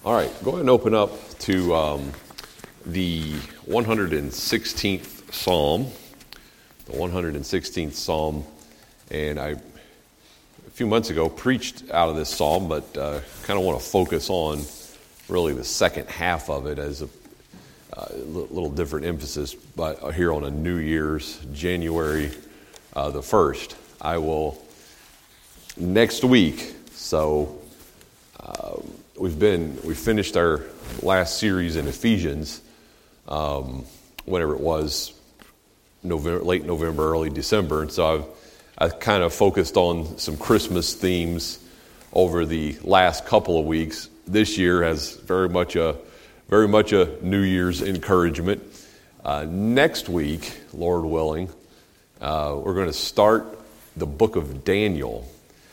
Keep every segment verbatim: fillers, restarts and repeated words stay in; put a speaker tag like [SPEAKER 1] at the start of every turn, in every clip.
[SPEAKER 1] All right, go ahead and open up to um, the one hundred sixteenth Psalm. The one hundred sixteenth Psalm, and I, a few months ago, preached out of this Psalm, but uh, kind of want to focus on really the second half of it as a uh, little different emphasis, but here on a New Year's, January uh, the first. I will, next week, so uh, we've been, we finished our last series in Ephesians, um, whatever it was, November, late November, early December, and so I've I've kind of focused on some Christmas themes over the last couple of weeks. This year has very much a very much a New Year's encouragement. Uh, next week, Lord willing, uh, we're going to start the book of Daniel,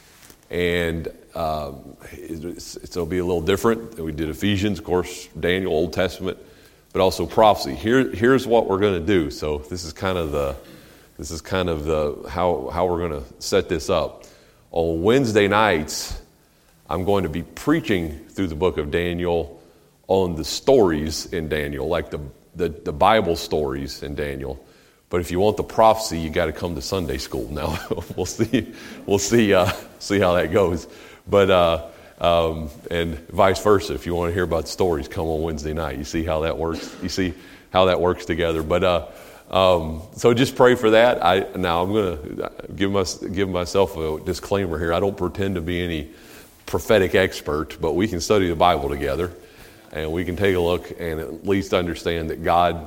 [SPEAKER 1] and uh, it's, it'll be a little different. We did Ephesians, of course, Daniel, Old Testament, but also prophecy. Here, here's what we're going to do. So this is kind of the, this is kind of the how how we're going to set this up. On Wednesday nights, I'm going to be preaching through the book of Daniel on the stories in Daniel, like the the, the Bible stories in Daniel. But if you want the prophecy, you got to come to Sunday school. Now we'll see, we'll see, uh, see how that goes. But uh, um, and vice versa. If you want to hear about stories, come on Wednesday night. You see how that works. You see how that works together. But uh, um, so just pray for that. I now I'm going to give my, give myself a disclaimer here. I don't pretend to be any prophetic expert, but we can study the Bible together, and we can take a look and at least understand that God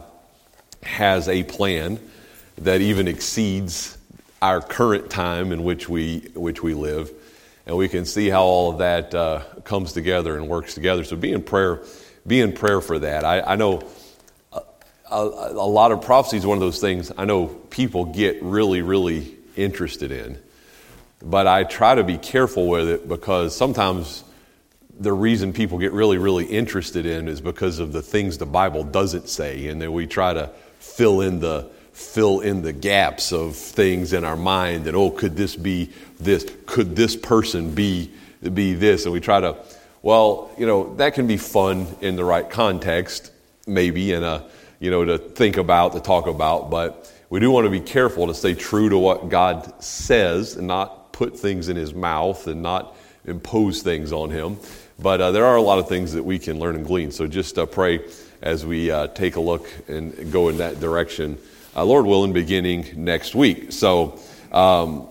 [SPEAKER 1] has a plan that even exceeds our current time in which we which we live, and we can see how all of that uh, comes together and works together. So be in prayer, be in prayer for that. I, I know a, a, a lot of prophecy is one of those things I know people get really, really interested in, but I try to be careful with it because sometimes the reason people get really, really interested in is because of the things the Bible doesn't say, and then we try to fill in the fill in the gaps of things in our mind that, oh, could this be this? Could this person be be this? And we try to, well, you know, that can be fun in the right context, maybe, and a, you know, to think about, to talk about, but we do want to be careful to stay true to what God says and not put things in His mouth and not impose things on Him. But uh, there are a lot of things that we can learn and glean. So just uh, pray as we uh, take a look and go in that direction, uh, Lord willing, beginning next week. So um,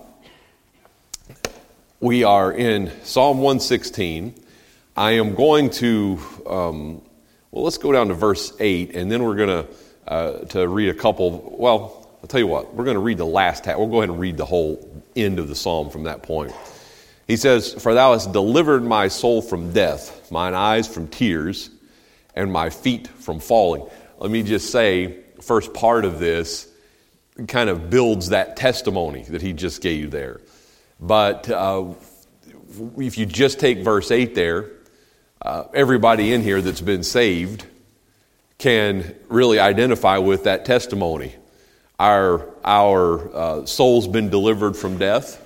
[SPEAKER 1] we are in Psalm one sixteen. I am going to, um, well, let's go down to verse eight, and then we're going to uh, to read a couple, well, I'll tell you what, we're going to read the last half. We'll go ahead and read the whole end of the psalm from that point. He says, "For thou hast delivered my soul from death, mine eyes from tears, and my feet from falling." Let me just say, first part of this kind of builds that testimony that he just gave there. But uh, if you just take verse eight there, uh, everybody in here that's been saved can really identify with that testimony. Our, our uh, soul's been delivered from death.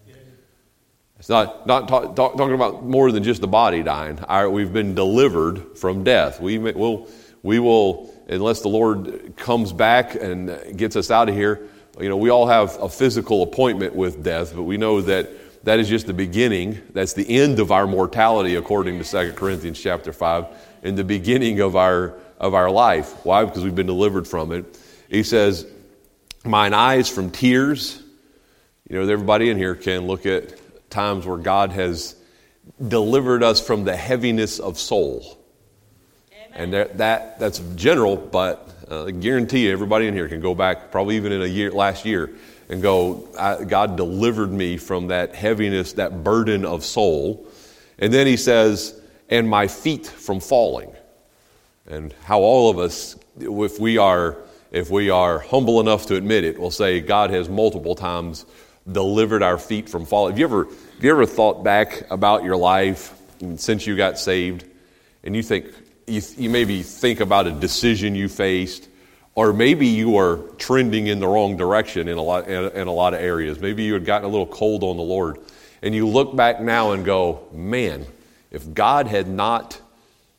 [SPEAKER 1] It's not not talk, talk, talking about more than just the body dying. Our, we've been delivered from death. We will, we will, unless the Lord comes back and gets us out of here, you know, we all have a physical appointment with death, but we know that that is just the beginning. That's the end of our mortality, according to Second Corinthians chapter five, and the beginning of our of our life. Why? Because we've been delivered from it. He says, "Mine eyes from tears." You know, everybody in here can look at times where God has delivered us from the heaviness of soul. Amen. And that, that that's general, but uh, I guarantee you everybody in here can go back, probably even in a year, last year, and go, I, God delivered me from that heaviness, that burden of soul. And then he says, "and my feet from falling." And how all of us, if we are if we are humble enough to admit it, will say God has multiple times delivered our feet from falling. Have you ever, have you ever thought back about your life since you got saved, and you think you, you maybe think about a decision you faced, or maybe you were trending in the wrong direction in a lot in, in a lot of areas. Maybe you had gotten a little cold on the Lord, and you look back now and go, "Man, if God had not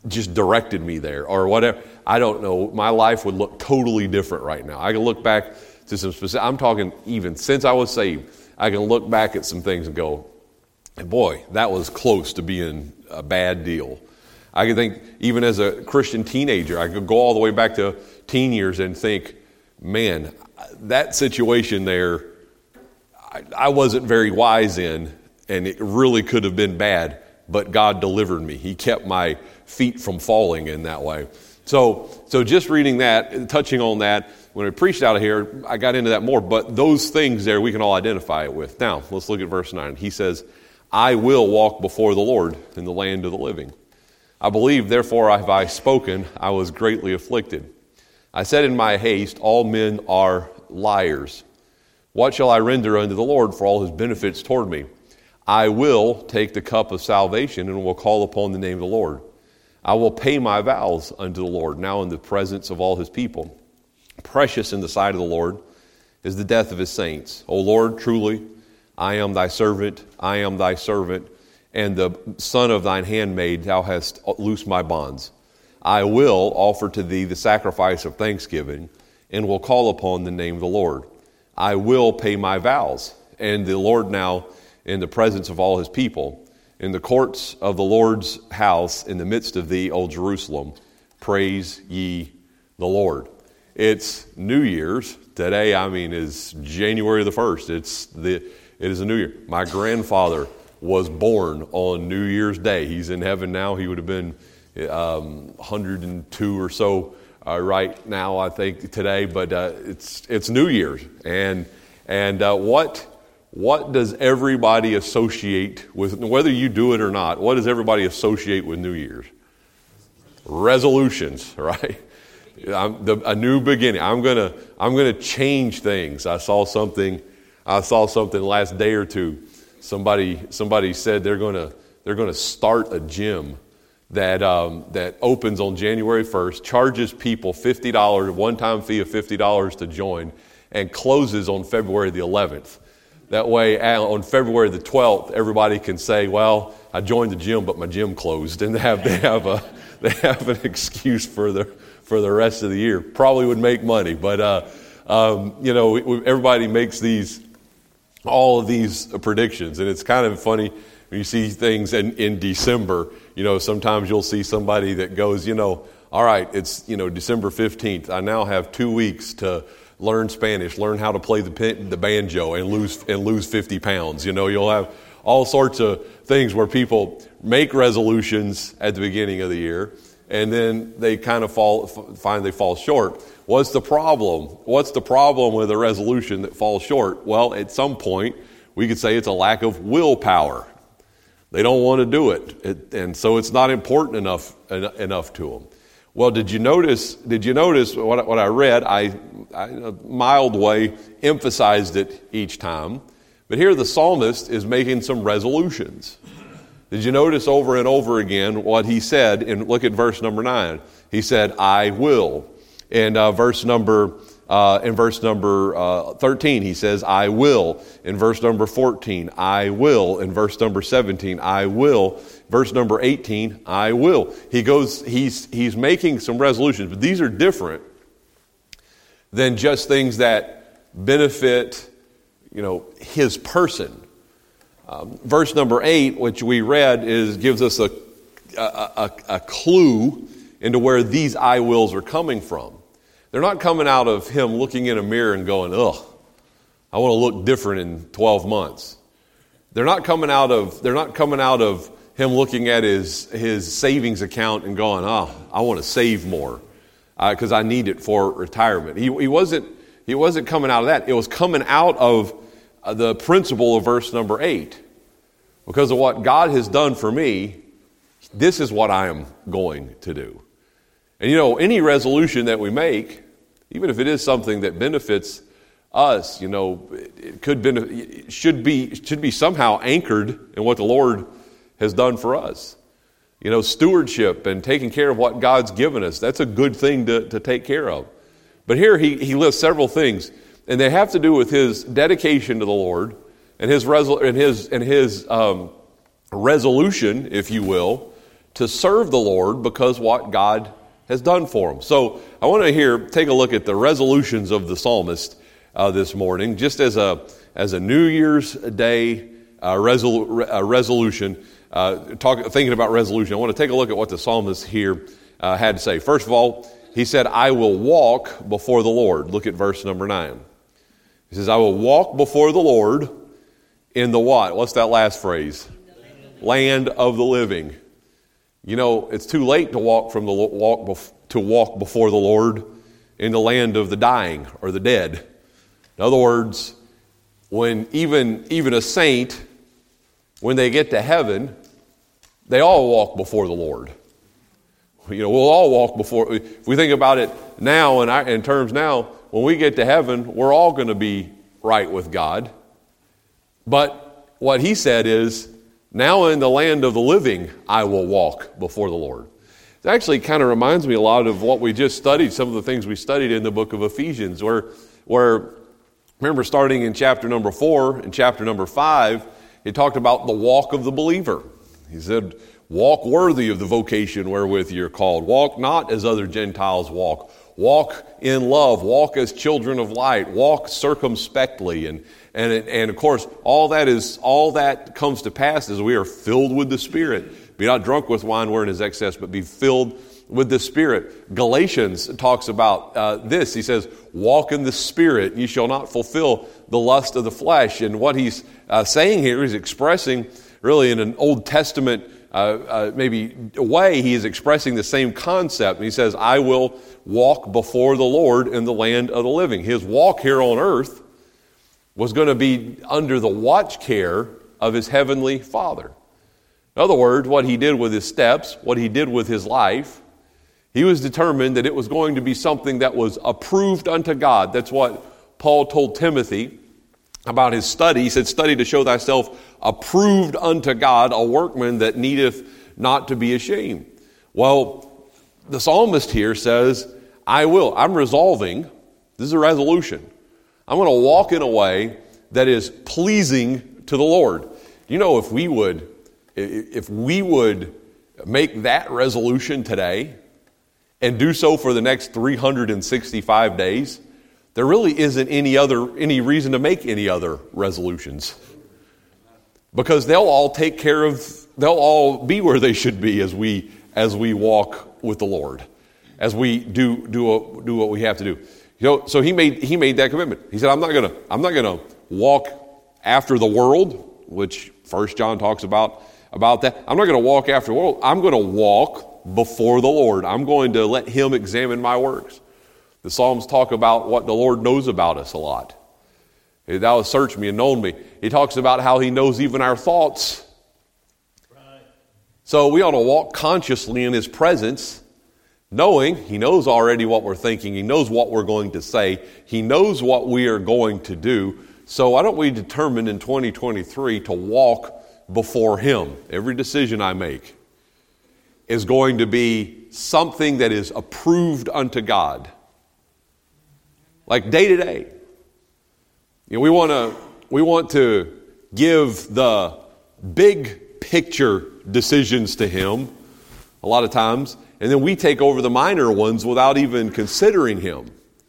[SPEAKER 1] just directed me there or whatever. I don't know. My life would look totally different right now. I can look back to some specific, I'm talking even since I was saved, I can look back at some things and go, boy, that was close to being a bad deal. I can think even as a Christian teenager, I could go all the way back to teen years and think, man, that situation there, I, I wasn't very wise in, and it really could have been bad, but God delivered me. He kept my feet from falling in that way. So, so just reading that, and touching on that, when I preached out of here, I got into that more, but those things there we can all identify it with. Now, let's look at verse nine. He says, I will walk before the Lord in the land of the living. I believe, therefore have I spoken, I was greatly afflicted. I said in my haste, all men are liars. What shall I render unto the Lord for all his benefits toward me? I will take the cup of salvation and will call upon the name of the Lord. I will pay my vows unto the Lord, now in the presence of all his people. Precious in the sight of the Lord is the death of his saints. O Lord, truly, I am thy servant, I am thy servant, and the son of thine handmaid, thou hast loosed my bonds. I will offer to thee the sacrifice of thanksgiving, and will call upon the name of the Lord. I will pay my vows, and the Lord now in the presence of all his people, in the courts of the Lord's house, in the midst of thee, O Jerusalem, praise ye the Lord. It's New Year's. Today, I mean, is January the first. It's the, it is a new year. My grandfather was born on New Year's Day. He's in heaven now. He would have been um, one hundred two or so uh, right now, I think, today. But uh, it's it's New Year's. And and uh, what what does everybody associate with, whether you do it or not, what does everybody associate with New Year's? Resolutions, right? I'm the, a new beginning. I'm gonna I'm gonna change things. I saw something. I saw something last day or two. Somebody somebody said they're gonna they're gonna start a gym that um, that opens on January first, charges people fifty dollars, a one-time fee of fifty dollars to join, and closes on February the eleventh. That way, on February the twelfth, everybody can say, "Well, I joined the gym, but my gym closed," and they have they have a they have an excuse for the for the rest of the year. Probably would make money, but uh, um, you know, we, we, everybody makes these all of these predictions, and it's kind of funny when you see things in, in December. You know, sometimes you'll see somebody that goes, you know, all right, it's you know December fifteenth. I now have two weeks to learn Spanish, learn how to play the pen, the banjo, and lose and lose fifty pounds. You know, you'll have all sorts of things where people make resolutions at the beginning of the year, and then they kind of fall, find they fall short. What's the problem? What's the problem with a resolution that falls short? Well, at some point, we could say it's a lack of willpower. They don't want to do it, it and so it's not important enough en- enough to them. Well, did you notice? Did you notice what, what I read? I, I, in a mild way, emphasized it each time. But here the psalmist is making some resolutions. Did you notice over and over again what he said? And look at verse number nine. He said, "I will." And uh, verse number uh, in verse number uh, thirteen, he says, "I will." In verse number fourteen, "I will." In verse number seventeen, "I will." Verse number eighteen, "I will." He goes. He's he's making some resolutions, but these are different than just things that benefit, you know, his person. Um, verse number eight, which we read, is gives us a, a, a, a clue into where these I wills are coming from. They're not coming out of him looking in a mirror and going, ugh, I want to look different in twelve months. They're not coming out of, they're not coming out of him looking at his, his savings account and going, oh, I want to save more because uh, I need it for retirement. He, he wasn't, he wasn't coming out of that. It was coming out of uh, the principle of verse number eight. Because of what God has done for me, this is what I am going to do. And you know, any resolution that we make, even if it is something that benefits us, you know, it could benefit, it should be should be somehow anchored in what the Lord has done for us. You know, stewardship and taking care of what God's given us, that's a good thing to, to take care of. But here he, he lists several things, and they have to do with his dedication to the Lord and his resol- and his and his um, resolution, if you will, to serve the Lord because what God has done for him. So I want to here take a look at the resolutions of the psalmist uh, this morning, just as a as a New Year's Day uh, resolu- uh, resolution. Uh, talk, thinking about resolution, I want to take a look at what the psalmist here uh, had to say. First of all, he said, "I will walk before the Lord." Look at verse number nine. He says, "I will walk before the Lord in the" what? What's that last phrase? Land of the living. You know, it's too late to walk from the walk bef- to walk before the Lord in the land of the dying or the dead. In other words, when even even a saint, when they get to heaven, they all walk before the Lord. You know, we'll all walk before. If we think about it now, in, our, in terms now, when we get to heaven, we're all going to be right with God. But what he said is, now in the land of the living, I will walk before the Lord. It actually kind of reminds me a lot of what we just studied, some of the things we studied in the book of Ephesians, where, where remember starting in chapter number four and chapter number five, it talked about the walk of the believer. He said, walk worthy of the vocation wherewith you're called. Walk not as other Gentiles walk. Walk in love. Walk as children of light. Walk circumspectly. And and and of course, all that is all that comes to pass as we are filled with the Spirit. Be not drunk with wine wherein is excess, but be filled with the Spirit. Galatians talks about uh, this. He says, "Walk in the Spirit, and you shall not fulfill the lust of the flesh." And what he's uh, saying here is expressing, really, in an Old Testament uh, uh, maybe way, he is expressing the same concept. And he says, "I will walk before the Lord in the land of the living." His walk here on earth was going to be under the watch care of his heavenly Father. In other words, what he did with his steps, what he did with his life, he was determined that it was going to be something that was approved unto God. That's what Paul told Timothy about his study. He said, "Study to show thyself approved unto God, a workman that needeth not to be ashamed." Well, the psalmist here says, I will. I'm resolving. This is a resolution. I'm going to walk in a way that is pleasing to the Lord. You know, if we would, if we would make that resolution today and do so for the next three hundred sixty-five days, there really isn't any other any reason to make any other resolutions, because they'll all take care of. They'll all be where they should be as we as we walk with the Lord, as we do do a, do what we have to do. You know, so he made he made that commitment. He said, "I'm not gonna I'm not gonna walk after the world," which First John talks about about that. I'm not gonna walk after the world. I'm gonna walk before the Lord. I'm going to let Him examine my works. The Psalms talk about what the Lord knows about us a lot. Thou hast searched me and known me. He talks about how He knows even our thoughts. Right. So we ought to walk consciously in His presence, knowing He knows already what we're thinking. He knows what we're going to say. He knows what we are going to do. So why don't we determine in twenty twenty-three to walk before Him? Every decision I make is going to be something that is approved unto God. Like day to day. You know, we want to we want to give the big picture decisions to Him a lot of times, and then we take over the minor ones without even considering Him.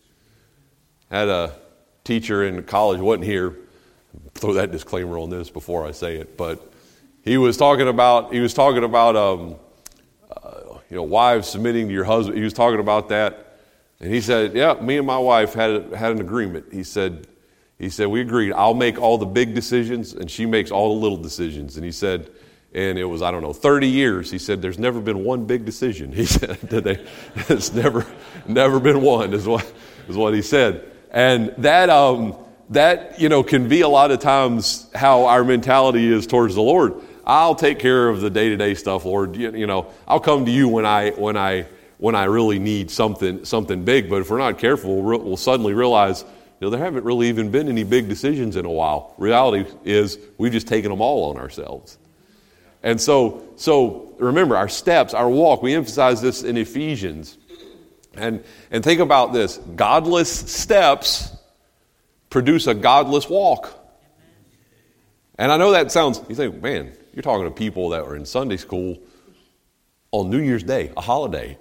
[SPEAKER 1] I had a teacher in college, wasn't here. Throw that disclaimer on this before I say it, but he was talking about he was talking about um, uh, you know, wives submitting to your husband. He was talking about that, and he said, "Yeah, me and my wife had had an agreement." He said. He said, "We agreed. I'll make all the big decisions, and she makes all the little decisions." And he said, and it was, I don't know, thirty years. He said, "There's never been one big decision." He said, "It's never, never been one," is what is what he said. And that, um, that you know, can be a lot of times how our mentality is towards the Lord. I'll take care of the day-to-day stuff, Lord. You, you know, I'll come to you when I when I when I really need something something big. But if we're not careful, we'll, we'll suddenly realize, you know, there haven't really even been any big decisions in a while. Reality is we've just taken them all on ourselves. And so, so remember, our steps, our walk, we emphasize this in Ephesians. And, and think about this. Godless steps produce a godless walk. And I know that sounds, you think, man, you're talking to people that were in Sunday school on New Year's Day, a holiday.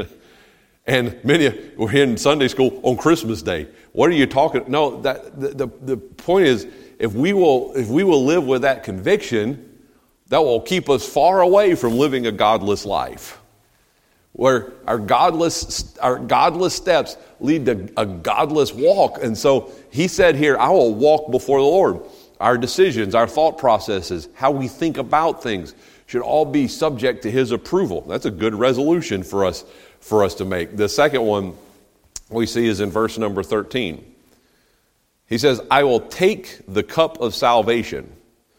[SPEAKER 1] And many were in Sunday school on Christmas Day. What are you talking? No, that the, the, the point is, if we will if we will live with that conviction, that will keep us far away from living a godless life. Where our godless our godless steps lead to a godless walk. And so he said here, I will walk before the Lord. Our decisions, our thought processes, how we think about things should all be subject to his approval. That's a good resolution for us for us to make. The second one we see is in verse number thirteen. He says, I will take the cup of salvation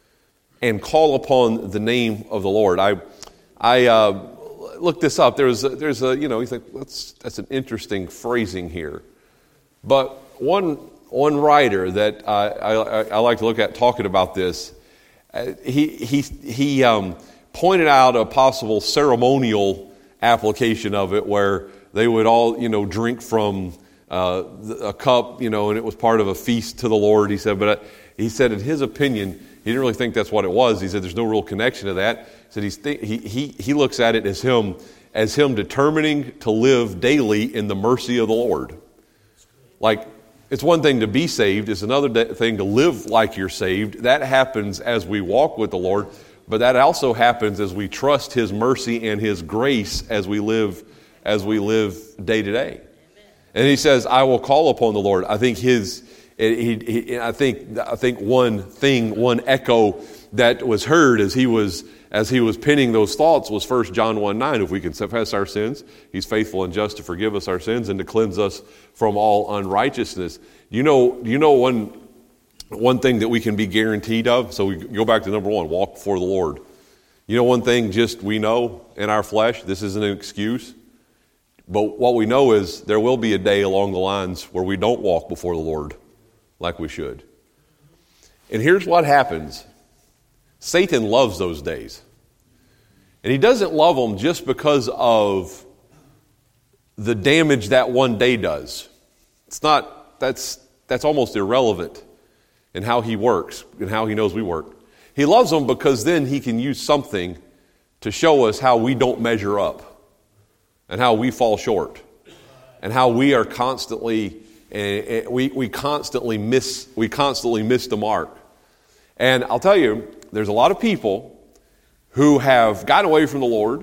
[SPEAKER 1] and call upon the name of the Lord. I I uh, looked this up. There's a, there's a, you know, you think, that's, that's an interesting phrasing here. But one one writer that I, I, I like to look at talking about this, uh, he, he, he um, pointed out a possible ceremonial application of it where they would all, you know, drink from uh, a cup, you know, and it was part of a feast to the Lord, he said. But uh, he said in his opinion, he didn't really think that's what it was. He said there's no real connection to that. He said he's th- he, he, he looks at it as him, as him determining to live daily in the mercy of the Lord. Like, it's one thing to be saved. It's another de- thing to live like you're saved. That happens as we walk with the Lord. But that also happens as we trust his mercy and his grace as we live as we live day to day. And he says, I will call upon the Lord. I think his he, he, I think I think one thing, one echo that was heard as he was as he was penning those thoughts was First John one nine. If we confess our sins, he's faithful and just to forgive us our sins and to cleanse us from all unrighteousness. You know, you know one One thing that we can be guaranteed of, so we go back to number one, walk before the Lord. You know one thing just we know in our flesh, this isn't an excuse, but what we know is there will be a day along the lines where we don't walk before the Lord like we should. And here's what happens. Satan loves those days. And he doesn't love them just because of the damage that one day does. It's not, that's that's almost irrelevant in how he works and how he knows we work. He loves them because then he can use something to show us how we don't measure up and how we fall short and how we are constantly uh, we we constantly miss we constantly miss the mark. And I'll tell you, there's a lot of people who have gotten away from the Lord,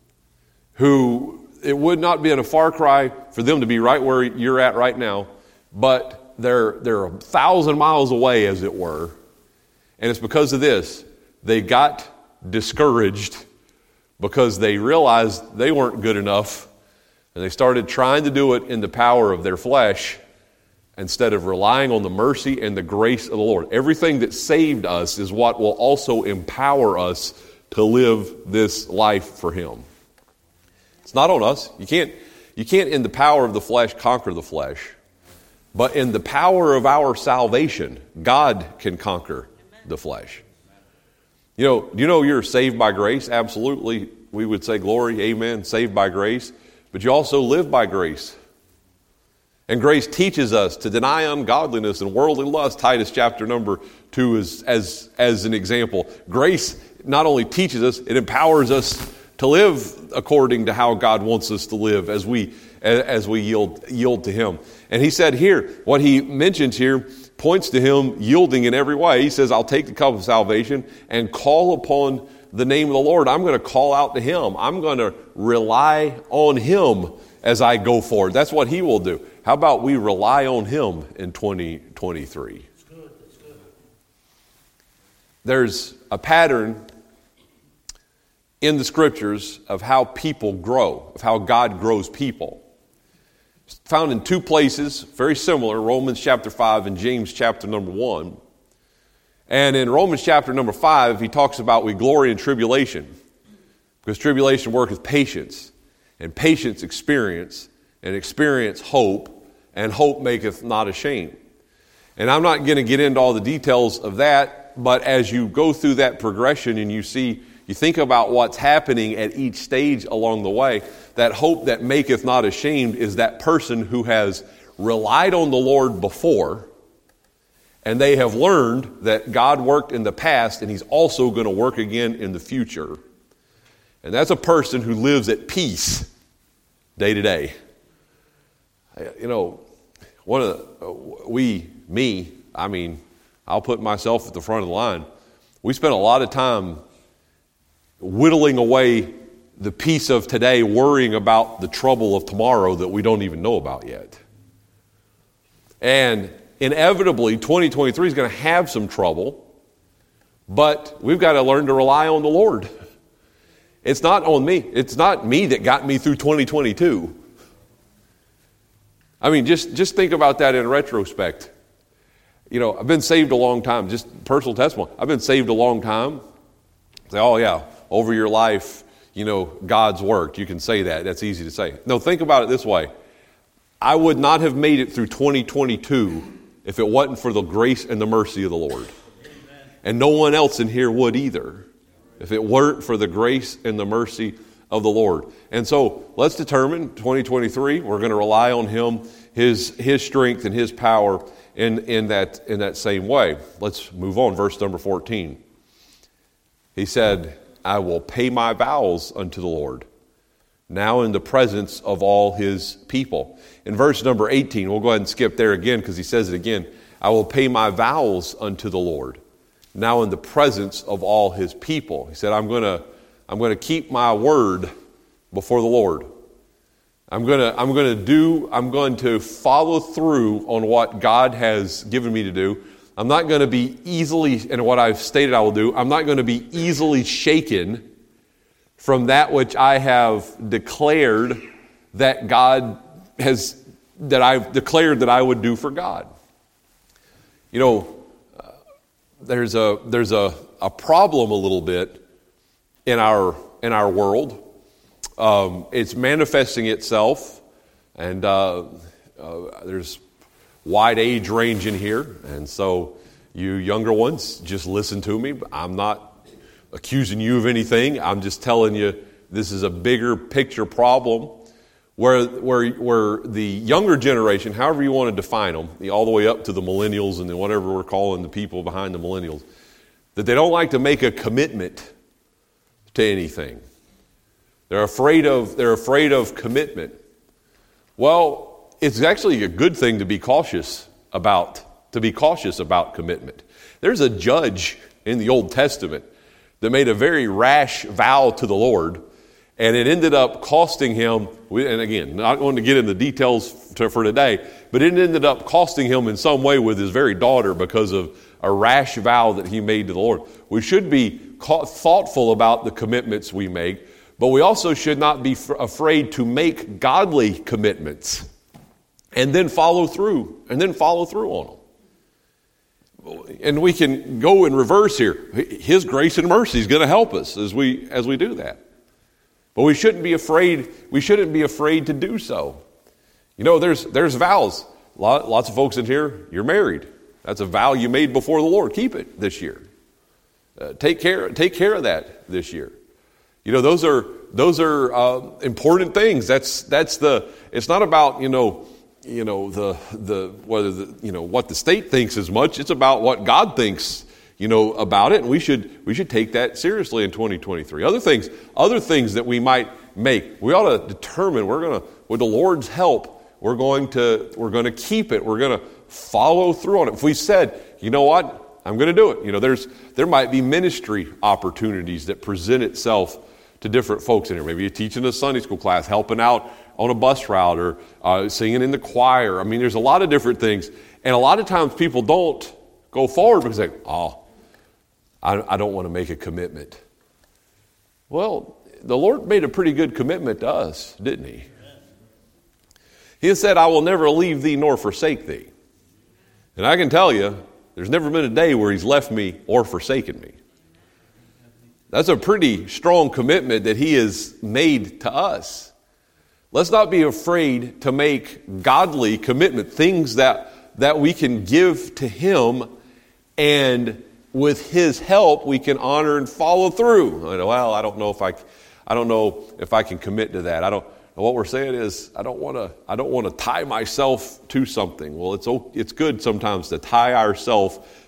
[SPEAKER 1] who it would not be a far cry for them to be right where you're at right now, but they're they're a thousand miles away, as it were. And it's because of this. They got discouraged because they realized they weren't good enough, and they started trying to do it in the power of their flesh instead of relying on the mercy and the grace of the Lord. Everything that saved us is what will also empower us to live this life for Him. It's not on us. You can't, you can't in the power of the flesh conquer the flesh. But in the power of our salvation, God can conquer the flesh. You know, do you know you're saved by grace? Absolutely. We would say glory, amen, saved by grace. But you also live by grace. And grace teaches us to deny ungodliness and worldly lust. Titus chapter number two is as, as an example. Grace not only teaches us, it empowers us to live according to how God wants us to live as we as we yield yield to Him. And he said here, what he mentions here points to him yielding in every way. He says, I'll take the cup of salvation and call upon the name of the Lord. I'm going to call out to Him. I'm going to rely on Him as I go forward. That's what He will do. How about we rely on Him in twenty twenty-three? That's good. That's good. There's a pattern in the Scriptures of how people grow, of how God grows people. It's found in two places, very similar, Romans chapter five and James chapter number one. And in Romans chapter number five, he talks about we glory in tribulation, because tribulation worketh patience, and patience experience, and experience hope, and hope maketh not ashamed. And I'm not going to get into all the details of that, but as you go through that progression and you see, you think about what's happening at each stage along the way, that hope that maketh not ashamed is that person who has relied on the Lord before, and they have learned that God worked in the past and He's also going to work again in the future. And that's a person who lives at peace day to day. You know, one of the, we, me, I mean, I'll put myself at the front of the line. We spend a lot of time whittling away the peace of today, worrying about the trouble of tomorrow that we don't even know about yet. And inevitably, twenty twenty-three is going to have some trouble, but we've got to learn to rely on the Lord. It's not on me. It's not me that got me through twenty twenty-two. I mean, just, just think about that in retrospect. You know, I've been saved a long time, just personal testimony. I've been saved a long time. Say, oh yeah, over your life, you know, God's worked. You can say that. That's easy to say. No, think about it this way. I would not have made it through twenty twenty-two if it wasn't for the grace and the mercy of the Lord. Amen. And no one else in here would either if it weren't for the grace and the mercy of the Lord. And so let's determine twenty twenty-three, we're going to rely on Him, His His strength and His power in, in, that, in that same way. Let's move on. Verse number fourteen. He said, I will pay my vows unto the Lord, now in the presence of all His people. In verse number eighteen, we'll go ahead and skip there again because he says it again. I will pay my vows unto the Lord, now in the presence of all His people. He said, I'm going to I'm going to keep my word before the Lord. I'm going to I'm going to do I'm going to follow through on what God has given me to do. I'm not going to be easily, and what I've stated I will do, I'm not going to be easily shaken from that which I have declared that God has, that I've declared that I would do for God. You know, uh, there's a there's a, a problem a little bit in our in our world. Um, it's manifesting itself, and uh, uh, there's wide age range in here, and so you younger ones, just listen to me. I'm not accusing you of anything. I'm just telling you this is a bigger picture problem where where where the younger generation, however you want to define them, all the way up to the millennials and then whatever we're calling the people behind the millennials, that they don't like to make a commitment to anything. They're afraid of they're afraid of commitment. Well, it's actually a good thing to be cautious about to be cautious about commitment. There's a judge in the Old Testament that made a very rash vow to the Lord, and it ended up costing him, and again, not going to get into the details to, for today, but it ended up costing him in some way with his very daughter because of a rash vow that he made to the Lord. We should be thoughtful about the commitments we make, but we also should not be f- afraid to make godly commitments and then follow through, and then follow through on them. And we can go in reverse here. His grace and mercy is going to help us as we as we do that. But we shouldn't be afraid. We shouldn't be afraid to do so. You know, there's there's vows. Lots of folks in here, you're married. That's a vow you made before the Lord. Keep it this year. Uh, take care. Take care of that this year. You know, those are those are uh, important things. That's that's the. It's not about you know. You know the the whether the you know what the state thinks as much. It's about what God thinks you know about it, and we should we should take that seriously in twenty twenty-three. Other things, other things that we might make, we ought to determine. We're gonna, with the Lord's help, we're going to we're going to keep it. We're going to follow through on it. If we said, you know what, I'm going to do it. You know, there's there might be ministry opportunities that present itself to different folks in here. Maybe you're teaching a Sunday school class, helping out on a bus route, or uh, singing in the choir. I mean, there's a lot of different things. And a lot of times people don't go forward because they, oh, I, I don't want to make a commitment. Well, the Lord made a pretty good commitment to us, didn't He? He said, I will never leave thee nor forsake thee. And I can tell you, there's never been a day where He's left me or forsaken me. That's a pretty strong commitment that He has made to us. Let's not be afraid to make godly commitment, things that, that we can give to Him, and with His help we can honor and follow through. Well, I don't know if I, I don't know if I can commit to that. I don't. What we're saying is, I don't want to. I don't want to tie myself to something. Well, it's it's good sometimes to tie ourselves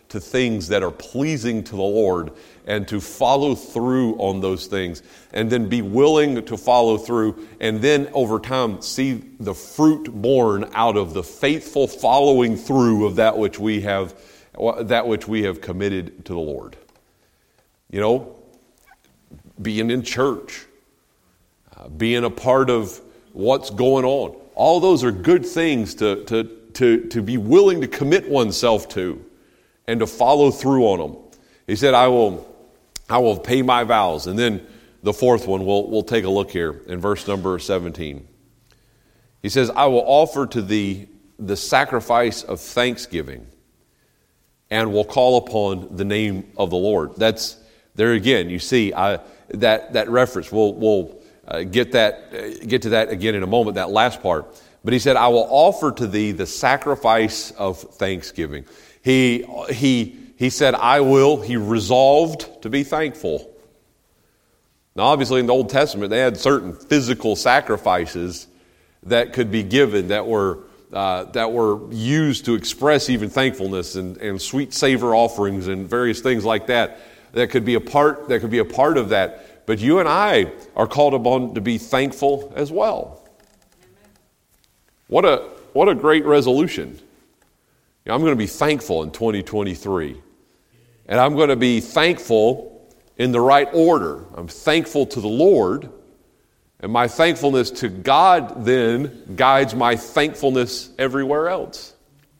[SPEAKER 1] to things that are pleasing to the Lord and to follow through on those things, and then be willing to follow through, and then over time see the fruit born out of the faithful following through of that which we have that which we have committed to the Lord. You know, being in church, uh, being a part of what's going on. All those are good things to, to, to, to be willing to commit oneself to and to follow through on them. He said, I will, I will pay my vows. And then the fourth one, we'll, we'll take a look here in verse number seventeen. He says, I will offer to thee the sacrifice of thanksgiving and will call upon the name of the Lord. That's, there again, you see I, that, that reference. We'll, we'll uh, get that, uh, get to that again in a moment, that last part. But he said, I will offer to thee the sacrifice of thanksgiving. He, he, he said, I will, he resolved to be thankful. Now, obviously, in the Old Testament, they had certain physical sacrifices that could be given that were uh, that were used to express even thankfulness, and, and sweet savor offerings and various things like that. That could be a part. That could be a part of that. But you and I are called upon to be thankful as well. What a what a great resolution! You know, I'm going to be thankful in twenty twenty-three, and I'm going to be thankful in the right order. I'm thankful to the Lord. And my thankfulness to God then guides my thankfulness everywhere else.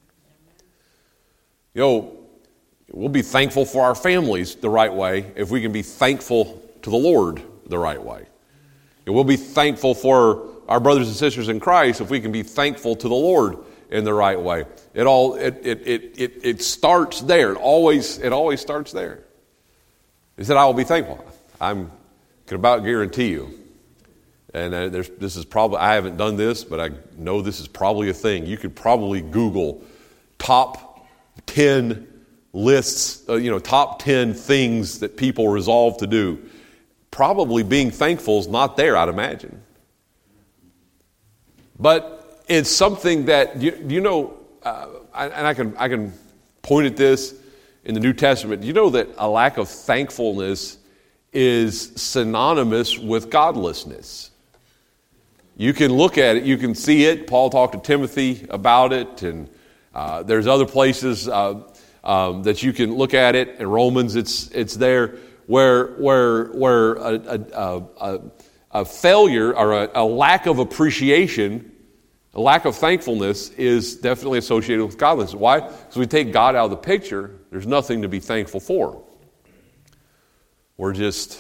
[SPEAKER 1] You know, we'll be thankful for our families the right way if we can be thankful to the Lord the right way. And we'll be thankful for our brothers and sisters in Christ if we can be thankful to the Lord in the right way. It all it it it it, it starts there. It always it always starts there. He said, I will be thankful. I'm can about guarantee you. And uh, there's, this is probably, I haven't done this, but I know this is probably a thing. You could probably Google top ten lists, uh, you know, top ten things that people resolve to do. Probably being thankful is not there, I'd imagine. But it's something that, you, you know, uh, and I can, I can point at this in the New Testament. You know that a lack of thankfulness is synonymous with godlessness. You can look at it, you can see it. Paul talked to Timothy about it, and uh, there's other places uh, um, that you can look at it. In Romans, it's it's there where where where a, a, a, a failure or a, a lack of appreciation, a lack of thankfulness is definitely associated with godlessness. Why? Because we take God out of the picture. There's nothing to be thankful for. We're just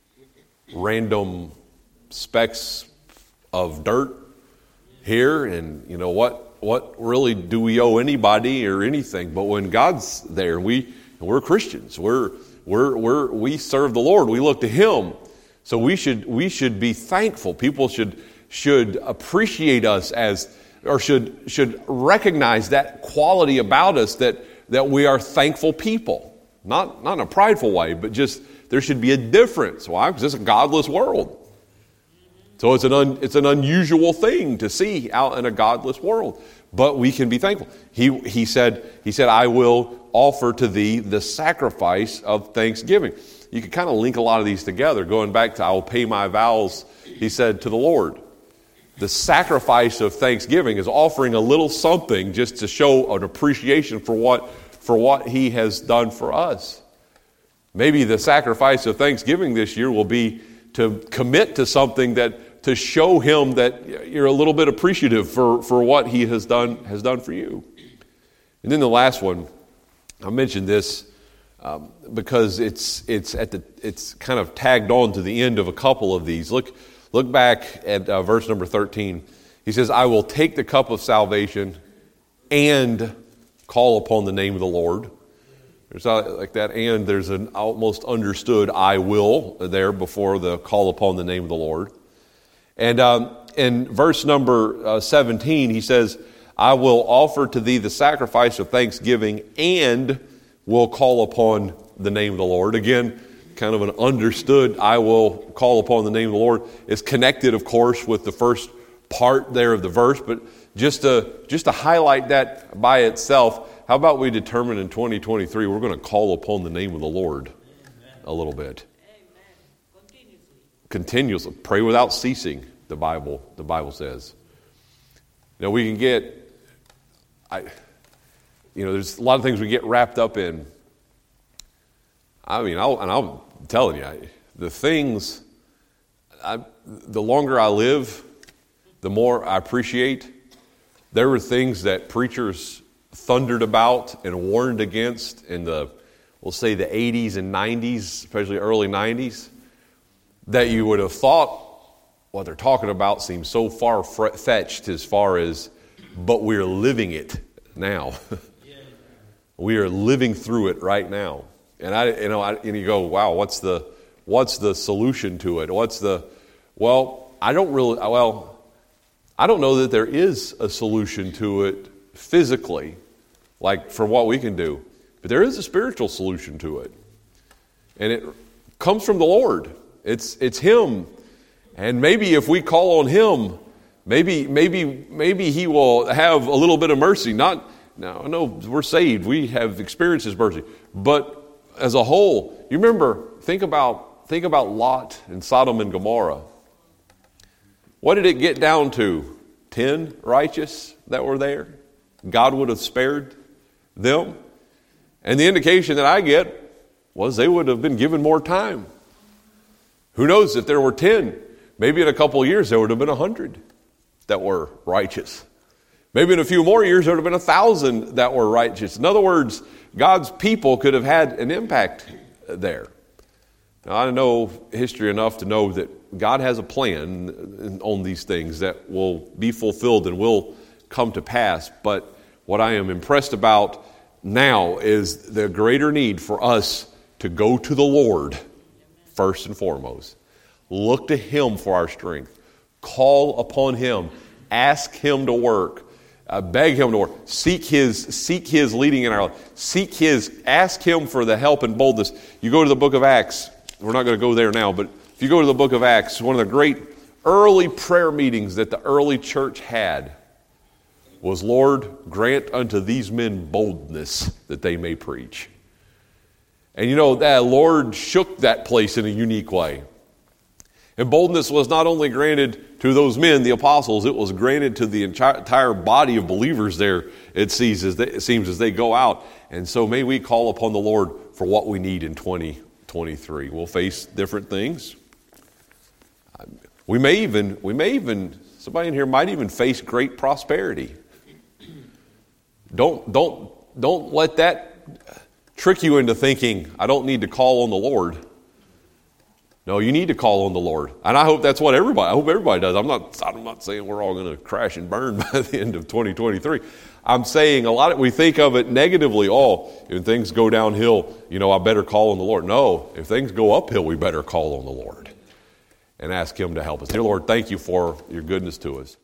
[SPEAKER 1] random specks of dirt here, and you know what what really do we owe anybody or anything? But when God's there, we we're Christians, we're we're we're we serve the Lord, we look to Him, so we should we should be thankful. People should should appreciate us as, or should should recognize that quality about us, that that we are thankful people, not not in a prideful way, but just there should be a difference. Why? Because it's a godless world. So it's an un, it's an unusual thing to see out in a godless world, but we can be thankful. He he said he said I will offer to thee the sacrifice of thanksgiving. You can kind of link a lot of these together. Going back to I will pay my vows, he said to the Lord. The sacrifice of thanksgiving is offering a little something just to show an appreciation for what for what He has done for us. Maybe the sacrifice of thanksgiving this year will be to commit to something that to show Him that you're a little bit appreciative for, for what He has done has done for you. And then the last one, I mentioned this um, because it's it's at the it's kind of tagged on to the end of a couple of these. Look look back at uh, verse number thirteen. He says, "I will take the cup of salvation and call upon the name of the Lord." There's not like that, and there's an almost understood "I will" there before the call upon the name of the Lord. And um, in verse number uh, seventeen, he says, "I will offer to thee the sacrifice of thanksgiving and will call upon the name of the Lord." Again, kind of an understood "I will call upon the name of the Lord" is connected, of course, with the first part there of the verse, but just to, just to highlight that by itself, how about we determine in twenty twenty-three we're going to call upon the name of the Lord a little bit. Continuously. Continuously. Pray without ceasing, the Bible, the Bible says. Now we can get, I, you know, there's a lot of things we get wrapped up in. I mean, I'll, and I'm telling you, I, the things, I, the longer I live, the more I appreciate. There were things that preachers thundered about and warned against in the, we'll say the eighties and nineties, especially early nineties, that you would have thought what they're talking about seems so far-fetched as far as, but we're living it now. We are living through it right now. And I, you know, I, and you go, wow, what's the, what's the solution to it? What's the, well, I don't really, well, I don't know that there is a solution to it physically, like for what we can do, but there is a spiritual solution to it. And it comes from the Lord. It's, it's Him. And maybe if we call on Him, maybe, maybe, maybe He will have a little bit of mercy. Not, now, I know we're saved. We have experienced His mercy. But as a whole, you remember, think about, think about Lot and Sodom and Gomorrah. What did it get down to? Ten righteous that were there? God would have spared them? And the indication that I get was they would have been given more time. Who knows, if there were ten, maybe in a couple of years there would have been a hundred that were righteous. Maybe in a few more years there would have been a thousand that were righteous. In other words, God's people could have had an impact there. Now, I know history enough to know that God has a plan on these things that will be fulfilled and will come to pass. But what I am impressed about now is the greater need for us to go to the Lord first and foremost. Look to Him for our strength. Call upon Him. Ask Him to work. Uh, beg Him to work. Seek His, seek His leading in our life. Seek His, ask Him for the help and boldness. You go to the book of Acts. We're not going to go there now, but if you go to the book of Acts, one of the great early prayer meetings that the early church had was, Lord, grant unto these men boldness that they may preach. And you know, that Lord shook that place in a unique way. And boldness was not only granted to those men, the apostles, it was granted to the entire body of believers there, it seems, as they, it seems as they go out. And so may we call upon the Lord for what we need in twenty twenty-three. We'll face different things. We may even, we may even, somebody in here might even face great prosperity. Don't, don't, don't let that trick you into thinking, I don't need to call on the Lord. No, you need to call on the Lord. And I hope that's what everybody, I hope everybody does. I'm not, I'm not saying we're all going to crash and burn by the end of twenty twenty-three. I'm saying a lot of, we think of it negatively. Oh, if things go downhill, you know, I better call on the Lord. No, if things go uphill, we better call on the Lord and ask Him to help us. Dear Lord, thank You for Your goodness to us.